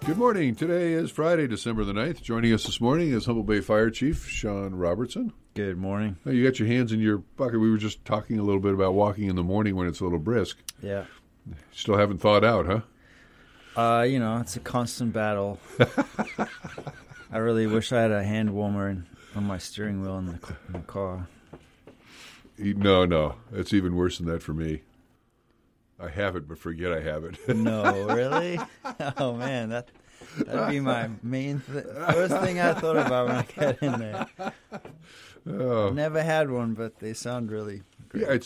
Good morning. Today is Friday, December the 9th. Joining us this morning is Humboldt Bay Fire Chief Sean Robertson. Good morning. Oh, you got your hands in your pocket. We were just talking a little bit about walking in the morning when it's a little brisk. Yeah. Still haven't thawed out, huh? It's a constant battle. I really wish I had a hand warmer on my steering wheel in the car. No. It's even worse than that for me. I have it, but forget I have it. No, really? Oh, man, that'd be my main first thing I thought about when I got in there. Never had one, but they sound really great. Yeah,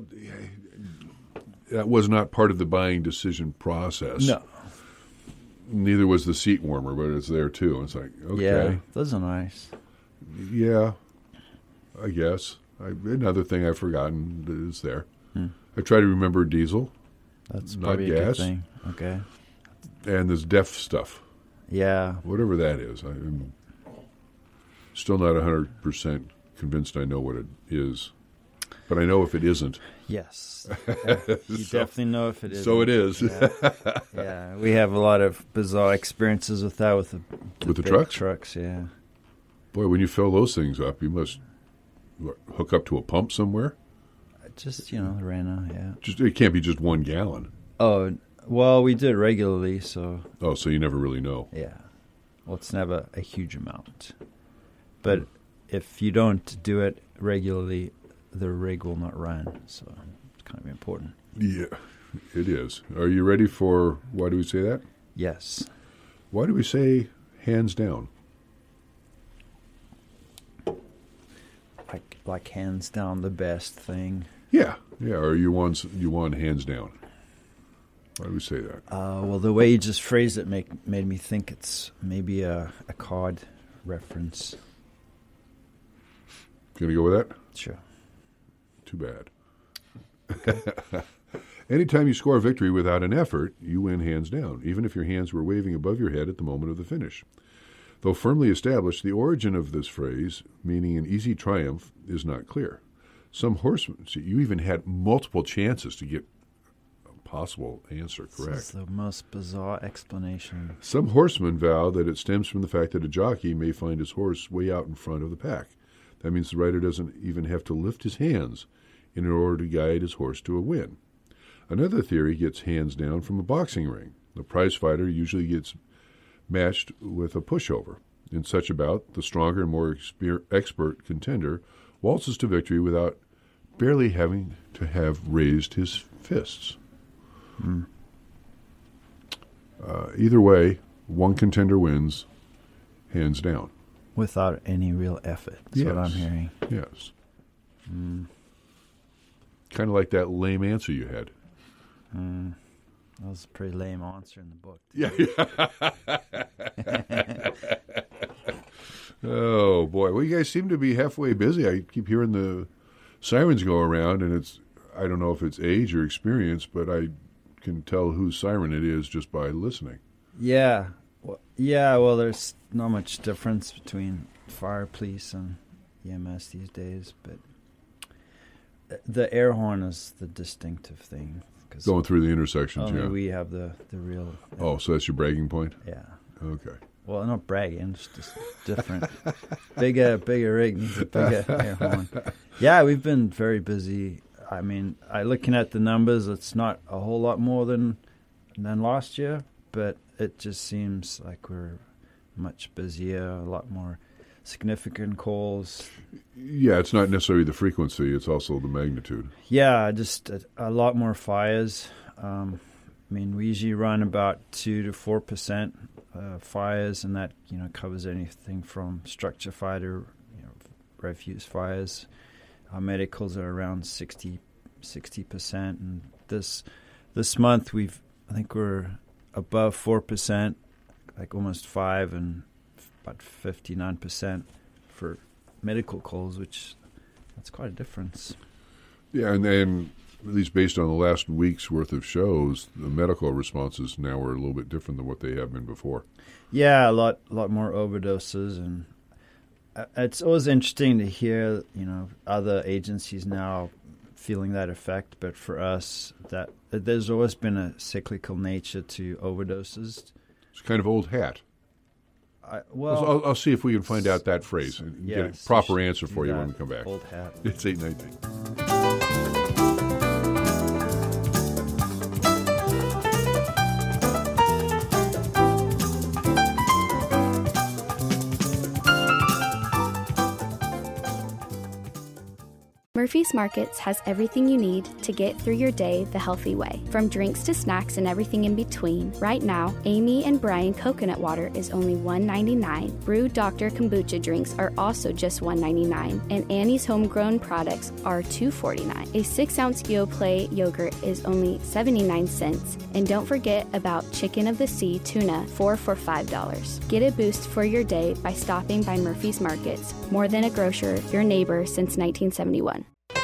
that was not part of the buying decision process. No. Neither was the seat warmer, but it's there too. It's like, okay. Yeah, those are nice. Yeah, I guess. Another thing I've forgotten is there. I try to remember diesel. That's not probably gas. A good thing. Okay. And this DEF stuff. Yeah. Whatever that is. I'm still not 100% convinced I know what it is. But I know if it isn't. Yes. You definitely know if it is. So it is. Yeah. We have a lot of bizarre experiences with that with the big trucks? Trucks, yeah. Boy, when you fill those things up, you must hook up to a pump somewhere? Just, the Rena, yeah. It can't be just 1 gallon. Oh, well, we do it regularly, so... Oh, so you never really know. Yeah. Well, it's never a huge amount. But if you don't do it regularly, the rig will not run, so it's kind of important. Yeah, it is. Are you ready for, why do we say that? Yes. Why do we say hands down? Like hands down the best thing. Yeah. Or you want hands down. Why do we say that? Well, the way you just phrased it made me think it's maybe a card reference. Gonna go with that? Sure. Too bad. Okay. Anytime you score a victory without an effort, you win hands down, even if your hands were waving above your head at the moment of the finish. Though firmly established, the origin of this phrase, meaning an easy triumph, is not clear. Some horsemen, you even had multiple chances to get a possible answer correct. This is the most bizarre explanation. Some horsemen vow that it stems from the fact that a jockey may find his horse way out in front of the pack. That means the rider doesn't even have to lift his hands in order to guide his horse to a win. Another theory gets hands down from a boxing ring. The prize fighter usually gets matched with a pushover. In such a bout, the stronger and more expert contender waltzes to victory without barely having to have raised his fists. Either way, one contender wins, hands down. Without any real effort, that's what I'm hearing. Yes. Kind of like that lame answer you had. That was a pretty lame answer in the book. Yeah. Oh, boy. Well, you guys seem to be halfway busy. I keep hearing the sirens go around, and I don't know if it's age or experience, but I can tell whose siren it is just by listening. Yeah. Well, there's not much difference between fire, police, and EMS these days, but the air horn is the distinctive thing. Going through the intersections, only we have the real... Oh, so that's your bragging point? Yeah. Okay. Well, not bragging, it's just different. bigger rig needs a bigger air horn. Yeah, we've been very busy. I mean, looking at the numbers, it's not a whole lot more than last year, but it just seems like we're much busier, a lot more significant calls. Yeah, it's not necessarily the frequency, it's also the magnitude. Yeah, just a lot more fires. We usually run about 2 to 4% fires, and that covers anything from structure fire to refuse fires. Our medicals are around 60%, and this month I think we're above 4%, like almost 5%, and about 59% for medical calls, that's quite a difference. Yeah, and then at least based on the last week's worth of shows, the medical responses now are a little bit different than what they have been before. Yeah, a lot more overdoses, and it's always interesting to hear, other agencies now feeling that effect. But for us, that there's always been a cyclical nature to overdoses. It's kind of old hat. I'll see if we can find out that phrase and get a proper answer for you when we come back. Old hat. It's 8:19. Murphy's Markets has everything you need to get through your day the healthy way. From drinks to snacks and everything in between, right now, Amy and Brian coconut water is only $1.99. Brew Dr. Kombucha drinks are also just $1.99. And Annie's homegrown products are $2.49. A 6-ounce Yoplait yogurt is only 79 cents. And don't forget about Chicken of the Sea tuna, 4 for $5. Get a boost for your day by stopping by Murphy's Markets. More than a grocer, your neighbor since 1971.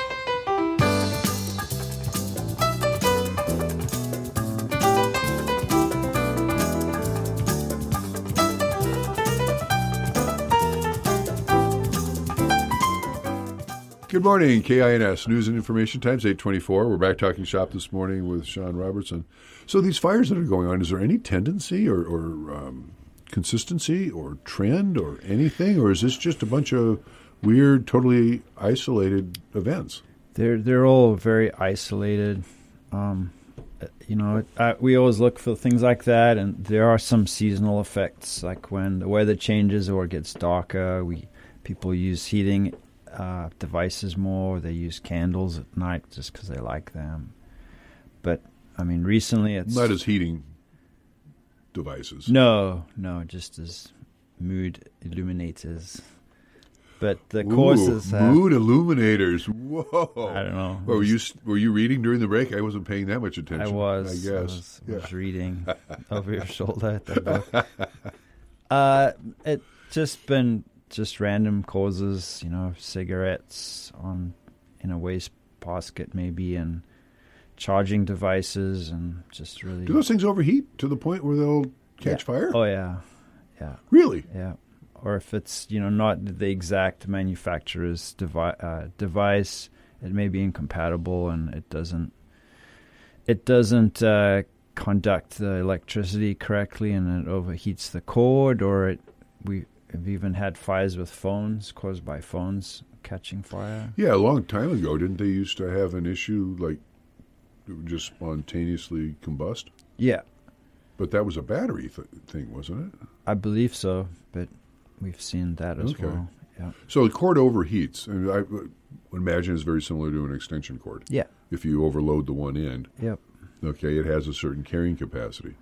Good morning, KINS News and Information Times, 8:24. We're back talking shop this morning with Sean Robertson. So these fires that are going on, is there any tendency or consistency or trend or anything, or is this just a bunch of weird, totally isolated events? They're all very isolated. We always look for things like that, and there are some seasonal effects, like when the weather changes or it gets darker. People use heating devices more. They use candles at night just because they like them. But I mean, recently it's not as heating devices. No, just as mood illuminators. But the causes mood illuminators. Whoa! I don't know. Well, were you reading during the break? I wasn't paying that much attention. I was. I guess. I was reading over your shoulder at the book. It just random causes, cigarettes in a waste basket maybe, and charging devices, and just really. Do those things overheat to the point where they'll catch fire? Oh yeah. Really? Yeah. Or if it's not the exact manufacturer's device, it may be incompatible and it doesn't conduct the electricity correctly, and it overheats the cord. Or we've even had fires with phones caused by phones catching fire. Yeah, a long time ago, didn't they used to have an issue like it would just spontaneously combust? Yeah. But that was a battery thing, wasn't it? I believe so, but we've seen that as well. Yeah. So the cord overheats, and I would imagine it's very similar to an extension cord. Yeah. If you overload the one end. Yep. Okay, it has a certain carrying capacity.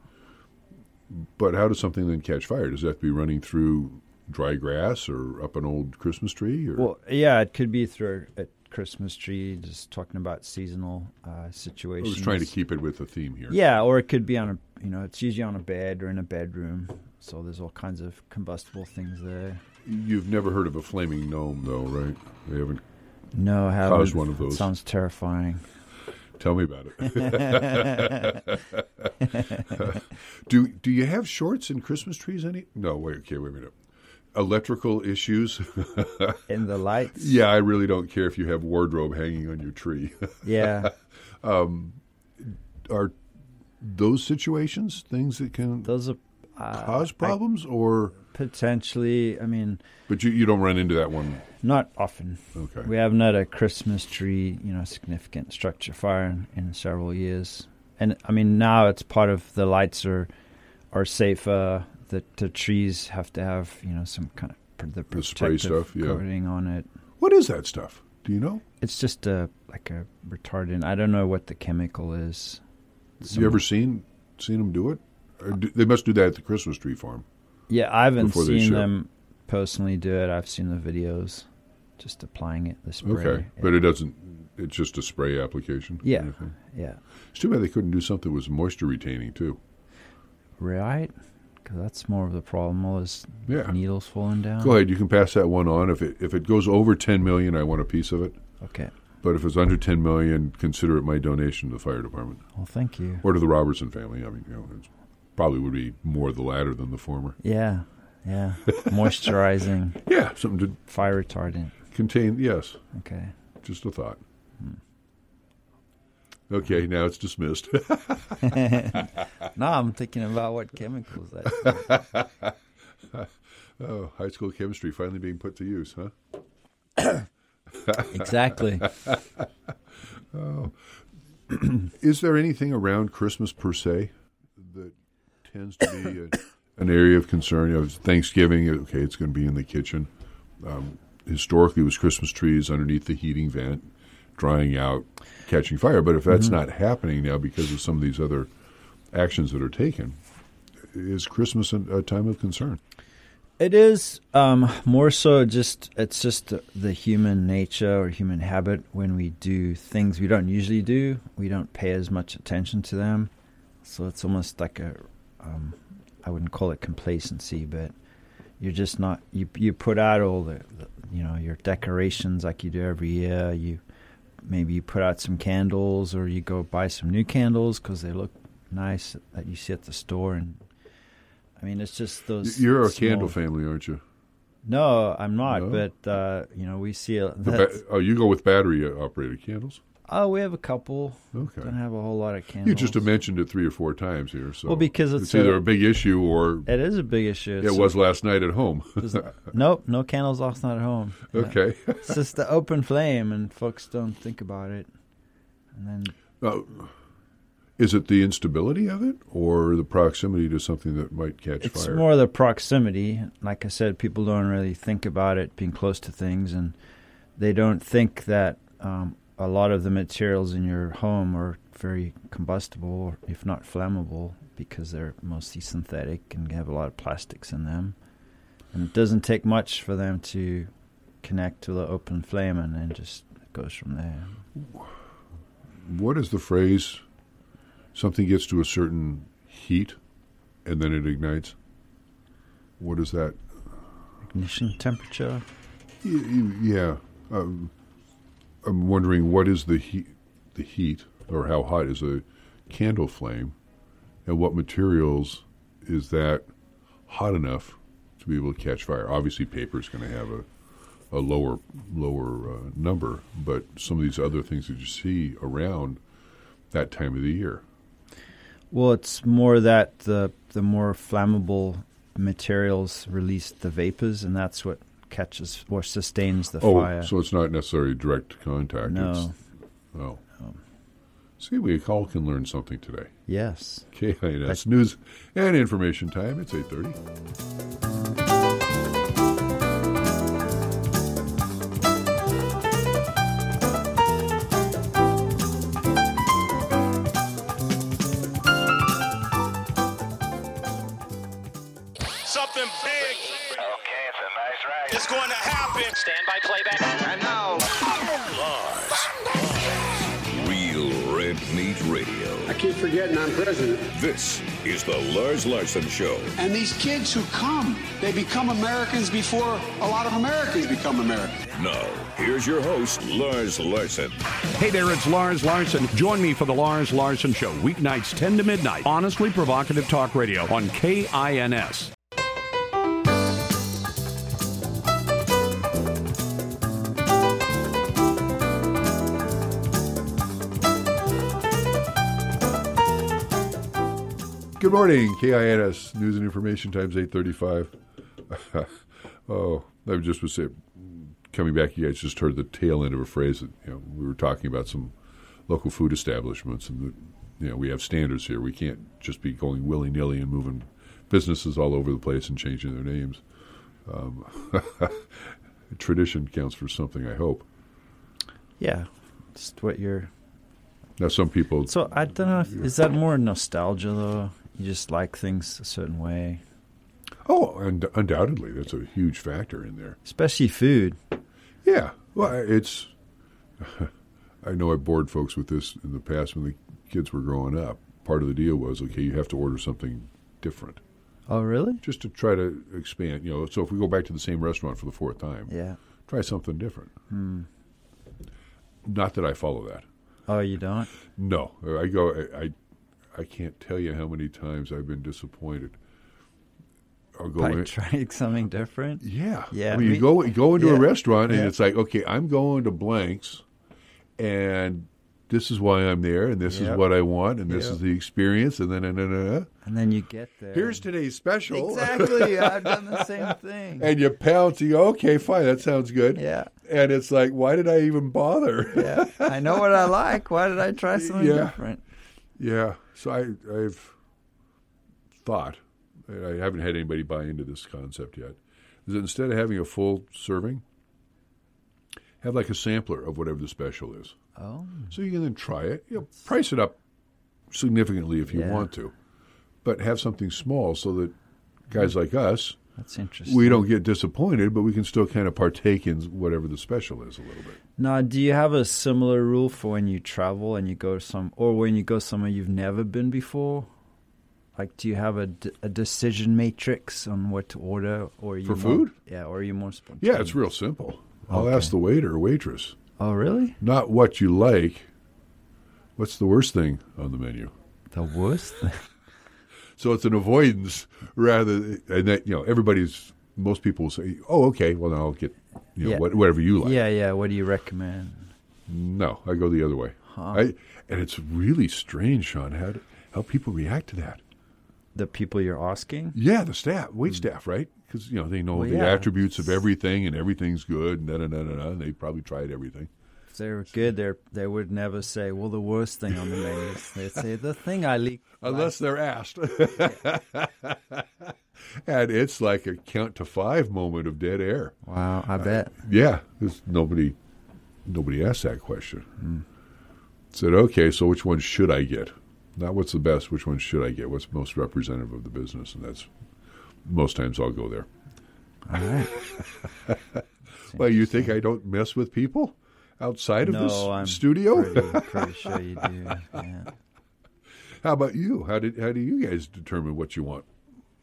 But how does something then catch fire? Does that have to be running through dry grass or up an old Christmas tree? Or? Well, yeah, it could be through a Christmas tree, just talking about seasonal situations. I was trying to keep it with the theme here. Yeah, or it could be on it's usually on a bed or in a bedroom. So there's all kinds of combustible things there. You've never heard of a flaming gnome, though, right? They haven't caused one of those. It sounds terrifying. Tell me about it. Do you have shorts in Christmas trees? No, wait a minute. Electrical issues? In the lights? Yeah, I really don't care if you have wardrobe hanging on your tree. Yeah. Are those situations things that can cause problems, or potentially? I mean, but you don't run into that one. Not often. Okay. We haven't had a Christmas tree, significant structure fire in several years, and I mean now it's part of the lights are safer. The trees have to have some kind of the spray stuff, coating on it. What is that stuff? Do you know? It's just like a retardant. I don't know what the chemical is. You ever seen them do it? They must do that at the Christmas tree farm. Yeah, I haven't seen them personally do it. I've seen the videos, just applying it, the spray. Okay, yeah. But it doesn't. It's just a spray application. Yeah, yeah. It's too bad they couldn't do something that was moisture retaining too. Right, because that's more of the problem. All those needles falling down. Go ahead. You can pass that one on. If it goes over 10 million, I want a piece of it. Okay. But if it's under 10 million, consider it my donation to the fire department. Well, thank you. Or to the Robertson family. I mean, it probably would be more the latter than the former. Yeah. Moisturizing. Yeah, something to fire retardant. Contain, yes. Okay. Just a thought. Okay, now it's dismissed. No, I'm thinking about what chemicals that. Oh, high school chemistry finally being put to use, huh? Exactly. Oh. Is there anything around Christmas per se that tends to be an area of concern? You know, Thanksgiving, okay, it's going to be in the kitchen. Historically, it was Christmas trees underneath the heating vent, drying out, catching fire. But if that's not happening now because of some of these other actions that are taken, is Christmas a time of concern? It is more so it's just the human nature or human habit. When we do things we don't usually do, we don't pay as much attention to them. So it's almost like I wouldn't call it complacency, but you're just not, you put out all the your decorations like you do every year. Maybe you put out some candles, or you go buy some new candles because they look nice that you see at the store. And I mean, it's just those. You're a candle family, aren't you? No, I'm not. No? But we see you go with battery operated candles. Oh, we have a couple. Okay. Don't have a whole lot of candles. You just have mentioned it 3 or 4 times here. So because it's either a big issue or... It is a big issue. It was last night at home. Nope, no candles last night at home. Okay. It's just the open flame, and folks don't think about it. And then... is it the instability of it or the proximity to something that might catch fire? It's more the proximity. Like I said, people don't really think about it being close to things, and they don't think that... a lot of the materials in your home are very combustible, if not flammable, because they're mostly synthetic and have a lot of plastics in them. And it doesn't take much for them to connect to the open flame, and then just it goes from there. What is the phrase, something gets to a certain heat and then it ignites? What is that? Ignition temperature? Yeah. I'm wondering what is the heat, or how hot is a candle flame, and what materials is that hot enough to be able to catch fire? Obviously, paper is going to have a lower number, but some of these other things that you see around that time of the year. Well, it's more that the more flammable materials release the vapors, and that's what catches or sustains the fire. So it's not necessarily direct contact. No. See, we all can learn something today. Yes. KINS News and Information Time. It's 8:30. Something big. Okay, it's a nice ride. It's going to happen. Stand by playback. And now, Lars. Real Red Meat Radio. I keep forgetting I'm president. This is the Lars Larson Show. And these kids who come, they become Americans before a lot of Americans become Americans. Now, here's your host, Lars Larson. Hey there, it's Lars Larson. Join me for the Lars Larson Show, weeknights 10 to midnight. Honestly provocative talk radio on KINS. Good morning, KINS News and Information Times 8:35. I just was coming back. You guys just heard the tail end of a phrase that we were talking about some local food establishments, and we have standards here. We can't just be going willy-nilly and moving businesses all over the place and changing their names. Tradition counts for something, I hope. Yeah, just what you're. Now, some people. So I don't know. Is that more nostalgia though? You just like things a certain way. Oh, and undoubtedly, that's a huge factor in there. Especially food. Yeah. Well, it's... I know I bored folks with this in the past when the kids were growing up. Part of the deal was, okay, you have to order something different. Oh, really? Just to try to expand. So if we go back to the same restaurant for the 4th time, try something different. Not that I follow that. Oh, you don't? No. I can't tell you how many times I've been disappointed. I'll go by trying something different? Yeah. Yeah. I mean, you go into a restaurant and it's like, okay, I'm going to Blank's, and this is why I'm there, and this is what I want, and this Yep. is the experience, and then And then you get there. here's today's special. Exactly. I've done the same thing. And you pounce, you go, okay, fine, that sounds good. Yeah. And it's like, why did I even bother? Yeah. I know what I like. Why did I try something different? Yeah. So I've thought, I haven't had anybody buy into this concept yet, is that instead of having a full serving, have like a sampler of whatever the special is. Oh. So you can then try it. Price it up significantly if you want to, but have something small so that guys like us, that's interesting. we don't get disappointed, but we can still kind of partake in whatever the special is a little bit. Now, do you have a similar rule for when you travel and you go or when you go somewhere you've never been before? Like, do you have a decision matrix on what to order, or are you For food? Yeah, or are you more spontaneous? Yeah, it's real simple. I'll ask the waiter or waitress. Oh, really? Not what you like. What's the worst thing on the menu? The worst thing? So it's an avoidance rather, and that most people will say, "Oh, okay, well, then I'll get whatever you like." Yeah. What do you recommend? No, I go the other way. And it's really strange, Sean, how people react to that. The people you're asking? Yeah, the staff, wait staff, right? Because they know the attributes of everything, and everything's good, and they probably tried everything. If they were good, they would never say, well, the worst thing on the menu. They'd say, the thing I leak. Unless they're asked. And it's like a count to 5 moment of dead air. Wow, I bet. Yeah, nobody asked that question. Said, okay, so which one should I get? Not what's the best, which one should I get? What's most representative of the business? And that's, most times I'll go there. All right. Well, you think I don't mess with people outside of I'm this studio? Pretty sure you do. Yeah. How about you? How do you guys determine what you want?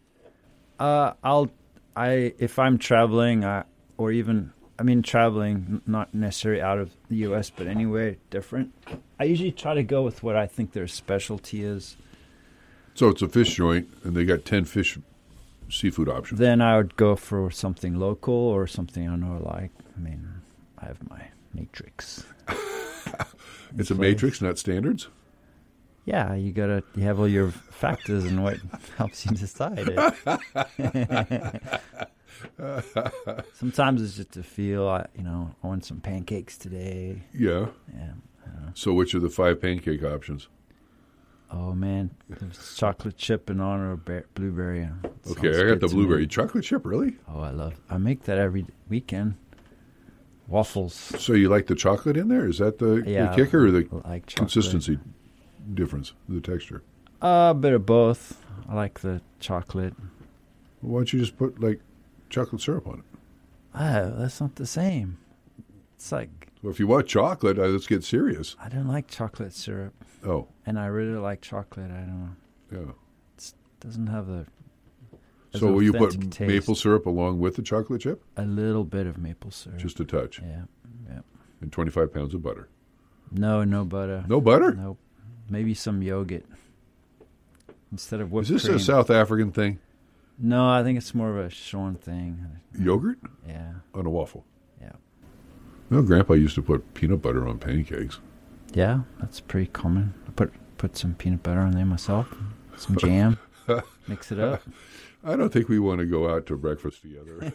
If I'm traveling, traveling, not necessarily out of the U.S., but anywhere different, I usually try to go with what I think their specialty is. So it's a fish joint, and they got 10 seafood options. Then I would go for something local or something I know I like. I have my matrix. It's a matrix, not standards? Yeah, you have all your factors and what helps you decide it. Sometimes it's just a feel. I want some pancakes today. Yeah. Yeah. So which are the 5 pancake options? Oh man, there's chocolate chip, banana, or blueberry. Okay, I got the blueberry chocolate chip. Really? Oh, I make that every weekend. Waffles. So you like the chocolate in there? Is that the kicker, or the consistency difference, the texture? A bit of both. I like the chocolate. Why don't you just put like chocolate syrup on it? Oh, that's not the same. It's like... Well, if you want chocolate, let's get serious. I don't like chocolate syrup. Oh. And I really like chocolate. I don't know. Yeah. It doesn't have the... So will you put taste. Maple syrup along with the chocolate chip? A little bit of maple syrup. Just a touch? Yeah. And 25 pounds of butter? No butter. No butter? Nope. Maybe some yogurt. Instead of whipped cream. Is this cream. a South African thing? No, I think it's more of a Sean thing. Yogurt? Yeah. On a waffle? Yeah. Well, Grandpa used to put peanut butter on pancakes. Yeah, that's pretty common. I put some peanut butter on there myself. Some jam. Mix it up. I don't think we want to go out to breakfast together.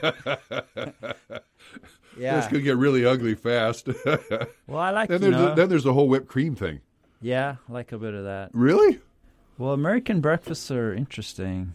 Yeah. This could get really ugly fast. Well, I like then there's the whole whipped cream thing. Yeah, I like a bit of that. Really? Well, American breakfasts are interesting.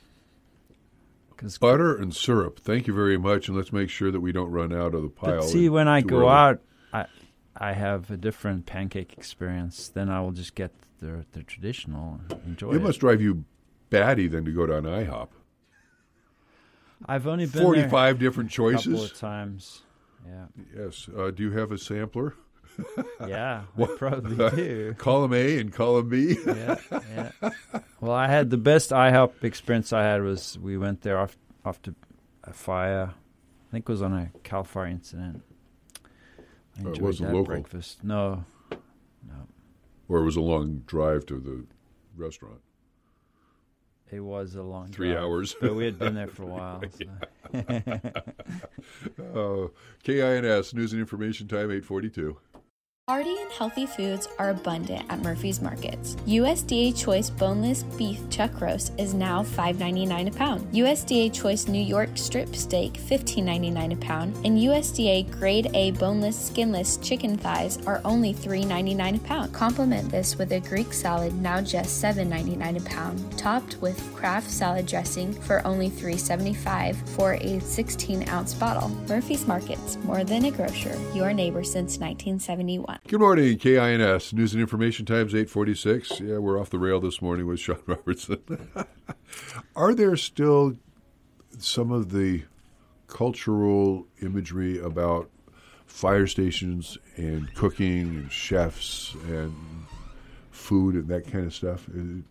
Butter and syrup. Thank you very much, and let's make sure that we don't run out of the pile. But see, when I go out, I have a different pancake experience. Then I will just get the traditional and enjoy it. It must drive you batty then to go to an IHOP. I've only been 45 different choices. A couple of times. Yeah. Yes. Do you have a sampler? Yeah, I probably do. Column A and column B. Yeah. Well, I had the best IHOP experience I had was we went there after a fire. I think it was on a Cal Fire incident. I enjoyed it wasn't that local. breakfast. No. Or it was a long drive to the restaurant. It was a long 3 drive, hours. but we had been there for a while. So. KINS, News and Information Time, 8:42. Hearty and healthy foods are abundant at Murphy's Markets. USDA Choice Boneless Beef Chuck Roast is now $5.99 a pound. USDA Choice New York Strip Steak $15.99 a pound. And USDA Grade A Boneless Skinless Chicken Thighs are only $3.99 a pound. Complement this with a Greek salad, now just $7.99 a pound, topped with Kraft salad dressing for only $3.75 for a 16-ounce bottle. Murphy's Markets, more than a grocer, your neighbor since 1971. Good morning, KINS. News and Information Times, 8:46. Yeah, we're off the rail this morning with Sean Robertson. Are there still some of the cultural imagery about fire stations and cooking and chefs and food and that kind of stuff?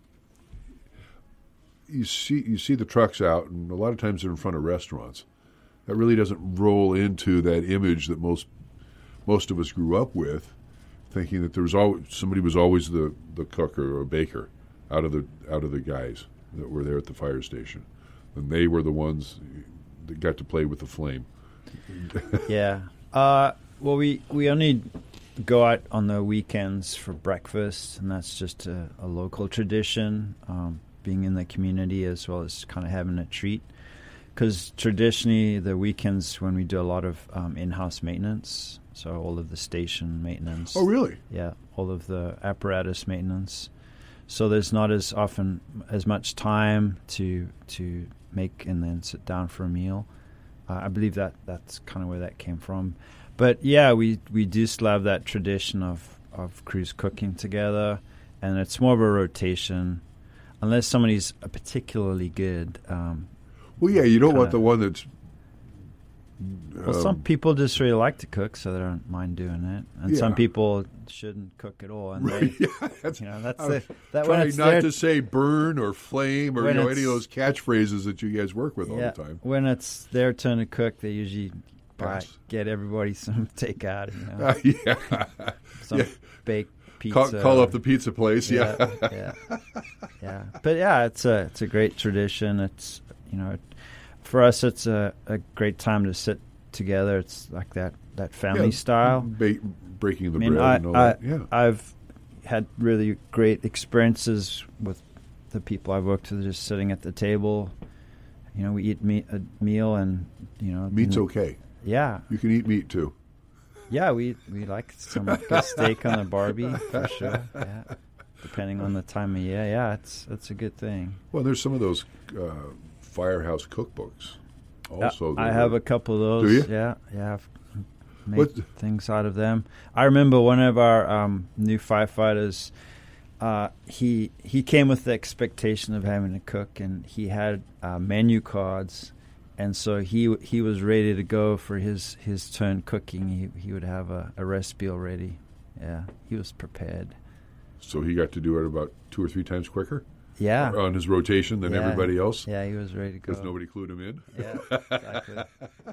You see the trucks out, and a lot of times they're in front of restaurants. That really doesn't roll into that image that most of us grew up with, thinking that there was somebody was always the cook or a baker out of the guys that were there at the fire station, and they were the ones that got to play with the flame. Yeah. Well, we only go out on the weekends for breakfast, and that's just a local tradition, being in the community as well as kind of having a treat. Because traditionally, the weekends when we do a lot of in-house maintenance, so all of the station maintenance. Oh, really? Yeah, all of the apparatus maintenance. So there's not as much time to make and then sit down for a meal. I believe that's kind of where that came from. But yeah, we do still have that tradition of crews cooking together, and it's more of a rotation, unless somebody's particularly good. Well, yeah, you don't want the one that's... Well, some people just really like to cook, so they don't mind doing it, and some people shouldn't cook at all. And right, that's that. Trying not to say burn or flame or any of those catchphrases that you guys work with all the time. When it's their turn to cook, they usually get everybody some takeout. Some baked pizza. Call up the pizza place. Yeah. But yeah, it's a great tradition. It's for us, it's a great time to sit together. It's like that family style. Breaking the bread and all that. Yeah. I've had really great experiences with the people I've worked with, just sitting at the table. We eat a meal, and meat's okay. Yeah, you can eat meat too. Yeah, we like some good steak on the Barbie for sure. Yeah, depending on the time of year. Yeah, it's a good thing. Well, there's some of those Firehouse cookbooks. Also, I have a couple of those. Do you? Yeah, I've made things out of them. I remember one of our new firefighters. He came with the expectation of having to cook, and he had menu cards, and so he was ready to go for his turn cooking. He would have a recipe already. Yeah, he was prepared. So he got to do it about 2 or 3 times quicker? Yeah. On his rotation than everybody else? Yeah, he was ready to go. Because nobody clued him in? Yeah, exactly.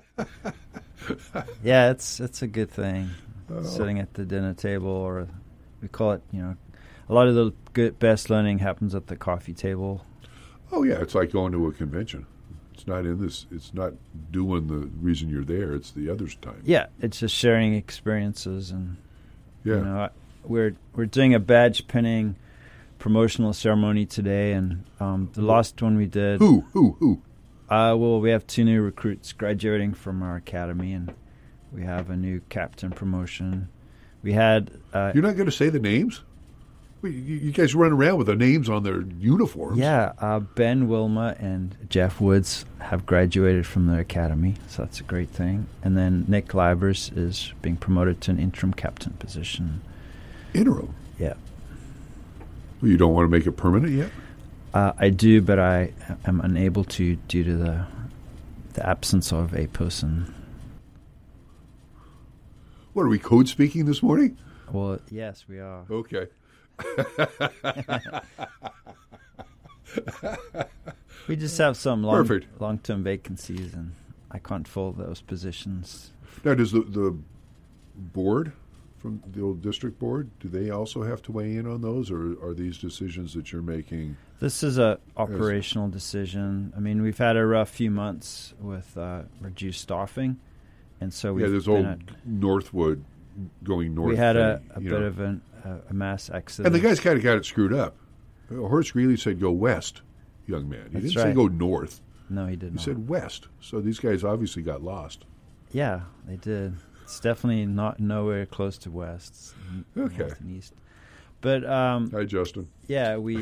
Yeah, it's a good thing. Sitting at the dinner table, or we call it, a lot of the best learning happens at the coffee table. Oh, yeah, it's like going to a convention. It's not doing the reason you're there, it's the other's time. Yeah, it's just sharing experiences, and we're doing a badge pinning promotional ceremony today, and the last one we did. Who? Well, we have 2 new recruits graduating from our academy, and we have a new captain promotion. We had. You're not going to say the names? You guys run around with the names on their uniforms. Yeah, Ben Wilma and Jeff Woods have graduated from their academy, so that's a great thing. And then Nick Livers is being promoted to an interim captain position. Interim? Yeah. Well, you don't want to make it permanent yet? I do, but I am unable to due to the absence of a person. What, are we code speaking this morning? Well, yes, we are. Okay. We just have some long-term vacancies, and I can't fill those positions. Now, does the board from the old district board, do they also have to weigh in on those, or are these decisions that you're making? This is a operational decision. I mean, we've had a rough few months with reduced staffing, and so there's old Northwood going north. We had a thing, bit of a mass exodus. And the guys kind of got it screwed up. Horace Greeley said, go west, young man. He didn't say go north. No, he didn't. He said west. So these guys obviously got lost. Yeah, they did. It's definitely not nowhere close to west. Okay. North and east. But hi, Justin. Yeah, we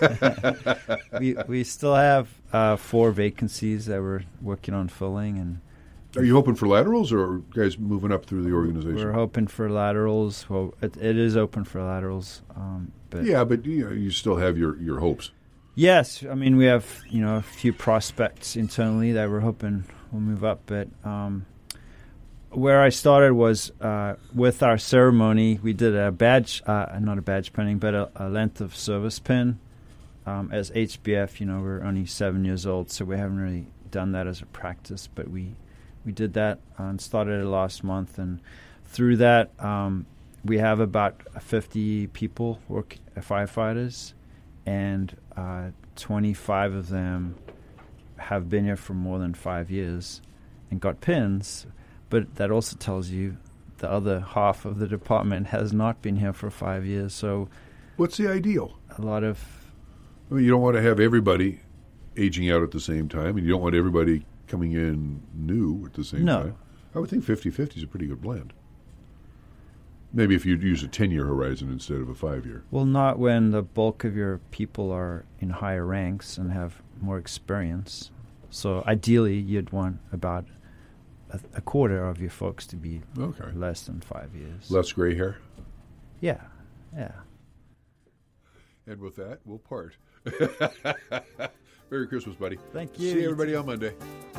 still have 4 vacancies that we're working on filling. And are you hoping for laterals, or are guys moving up through the organization? We're hoping for laterals. Well, it is open for laterals. But you still have your hopes. Yes, I mean we have a few prospects internally that we're hoping will move up. But where I started was with our ceremony. We did a badge, not a badge pinning, but a length of service pin. As HBF, we're only 7 years old, so we haven't really done that as a practice. But we did that and started it last month, and through that we have about 50 people firefighters, and 25 of them have been here for more than 5 years and got pins. But that also tells you the other half of the department has not been here for 5 years. So, what's the ideal? A lot of. I mean, you don't want to have everybody aging out at the same time, and you don't want everybody coming in new at the same time. I would think 50-50 is a pretty good blend. Maybe if you'd use a 10-year horizon instead of a 5-year. Well, not when the bulk of your people are in higher ranks and have more experience. So ideally, you'd want about a quarter of your folks to be less than 5 years. Less gray hair? Yeah. And with that, we'll part. Merry Christmas, buddy. Thank you. See everybody on Monday.